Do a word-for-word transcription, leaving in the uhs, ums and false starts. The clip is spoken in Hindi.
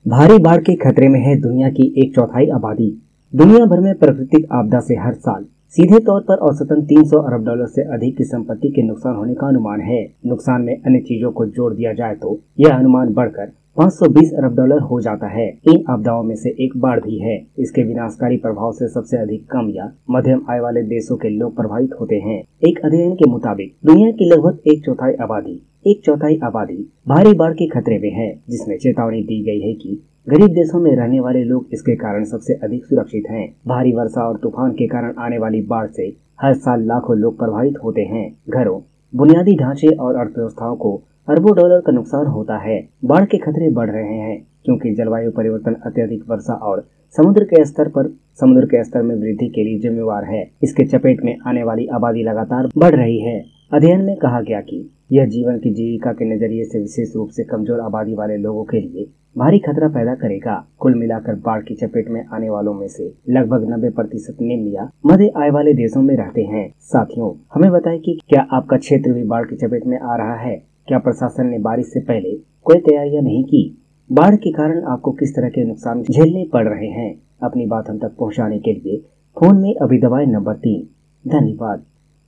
भारी बाढ़ के खतरे में है दुनिया की एक चौथाई आबादी। दुनिया भर में प्राकृतिक आपदा से हर साल सीधे तौर पर औसतन तीन सौ अरब डॉलर से अधिक की संपत्ति के नुकसान होने का अनुमान है। नुकसान में अन्य चीजों को जोड़ दिया जाए तो यह अनुमान बढ़कर पाँच सौ बीस अरब डॉलर हो जाता है। इन आपदाओं में से एक बाढ़ भी है। इसके विनाशकारी प्रभाव से सबसे अधिक कम या मध्यम आय वाले देशों के लोग प्रभावित होते हैं। एक अध्ययन के मुताबिक दुनिया की लगभग एक चौथाई आबादी एक चौथाई आबादी भारी बाढ़ के खतरे में है, जिसमें चेतावनी दी गई है कि गरीब देशों में रहने वाले लोग इसके कारण सबसे अधिक सुरक्षित हैं। भारी वर्षा और तूफान के कारण आने वाली बाढ़ से हर साल लाखों लोग प्रभावित होते हैं। घरों, बुनियादी ढांचे और अर्थव्यवस्थाओं को अरबों डॉलर का नुकसान होता है। बाढ़ के खतरे बढ़ रहे हैं क्योंकि जलवायु परिवर्तन अत्यधिक वर्षा और समुद्र के स्तर पर समुद्र के स्तर में वृद्धि के लिए जिम्मेवार है। इसके चपेट में आने वाली आबादी लगातार बढ़ रही है। अध्ययन में कहा गया कि यह जीवन की जीविका के नजरिए से विशेष रूप से कमजोर आबादी वाले लोगों के लिए भारी खतरा पैदा करेगा। कुल मिलाकर बाढ़ की चपेट में आने वालों में से लगभग नब्बे प्रतिशत निम्न या मध्य आय वाले देशों में रहते हैं। साथियों, हमें बताएं कि क्या आपका क्षेत्र भी बाढ़ की चपेट में आ रहा है? क्या प्रशासन ने बारिश से पहले कोई तैयारियां नहीं की? बाढ़ के कारण आपको किस तरह के नुकसान झेलने पड़ रहे हैं? अपनी बात हम तक पहुँचाने के लिए फोन में अभी दबाएं नंबर तीन। धन्यवाद।